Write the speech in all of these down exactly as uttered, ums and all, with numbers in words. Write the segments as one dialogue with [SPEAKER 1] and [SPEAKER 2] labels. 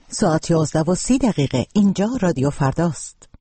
[SPEAKER 1] ساعت یازده و سی دقیقه. اینجا رادیو فرداست.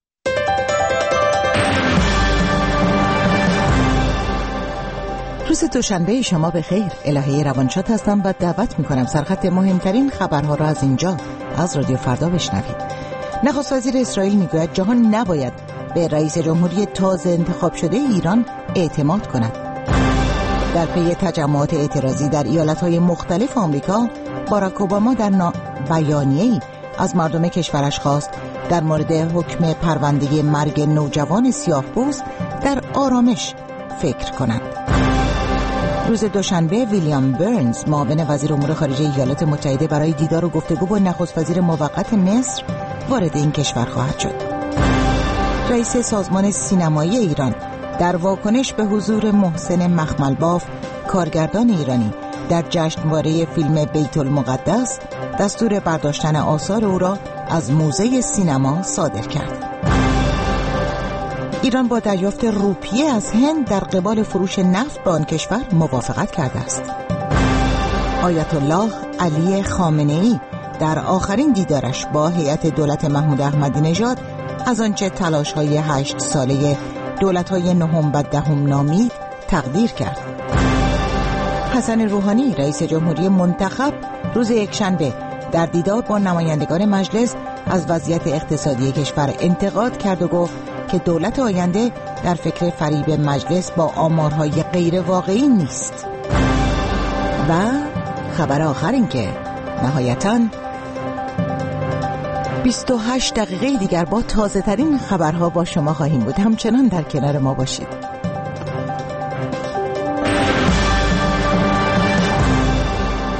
[SPEAKER 1] روز دوشنبه شما به خیر. الهه روانشاد هستم و دعوت میکنم سرخط مهمترین خبرها را از اینجا از رادیو فردا بشنوید. نخست وزیر اسرائیل میگوید جهان نباید به رئیس جمهوری تازه انتخاب شده ایران اعتماد کند. در پی تجمعات اعتراضی در ایالت‌های مختلف آمریکا، باراک اوباما در بیانیه‌ای از مردم کشورش خواست در مورد حکم پرونده مرگ نوجوان سیاه‌پوست در آرامش فکر کنند. روز دوشنبه ویلیام برنز، معاون وزیر امور خارجه ایالات متحده، برای دیدار و گفتگو با نخست وزیر موقت مصر وارد این کشور خواهد شد. رئیس سازمان سینمایی ایران در واکنش به حضور محسن مخملباف، کارگردان ایرانی، در جشنواره فیلم بیت المقدس دستور برداشتن آثار او را از موزه سینما صادر کرد. ایران با دریافت روپیه از هند در قبال فروش نفت به آن کشور موافقت کرده است. آیت الله علی خامنه‌ای در آخرین دیدارش با هیئت دولت محمود احمدی نژاد از آنچه تلاش‌های هشت ساله دولت‌های نهم و دهم نامید تقدیر کرد. حسن روحانی، رئیس جمهوری منتخب، روز یکشنبه در دیدار با نمایندگان مجلس از وضعیت اقتصادی کشور انتقاد کرد و گفت که دولت آینده در فکر فریب مجلس با آمارهای غیر واقعی نیست. و خبر آخر این که نهایتاً بیست و هشت دقیقه دیگر با تازه ترین خبرها با شما خواهیم بود. همچنان در کنار ما باشید.